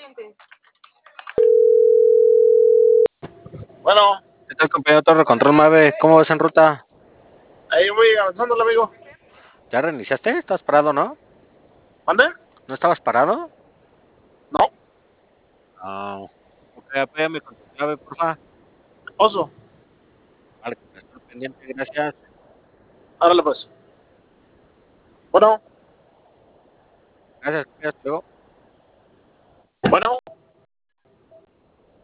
Bueno, ¿Qué tal, compañero Torre Control Mave? ¿Cómo vas en ruta? ahí voy avanzando, amigo. ¿Ya reiniciaste? ¿Estás parado, no? ¿Mande? ¿No estabas parado? No, Ah, ok, apóyame con tu clave, porfa. oso. Vale, estoy pendiente, gracias. Árale pues. Bueno, Gracias, cuídate luego. bueno.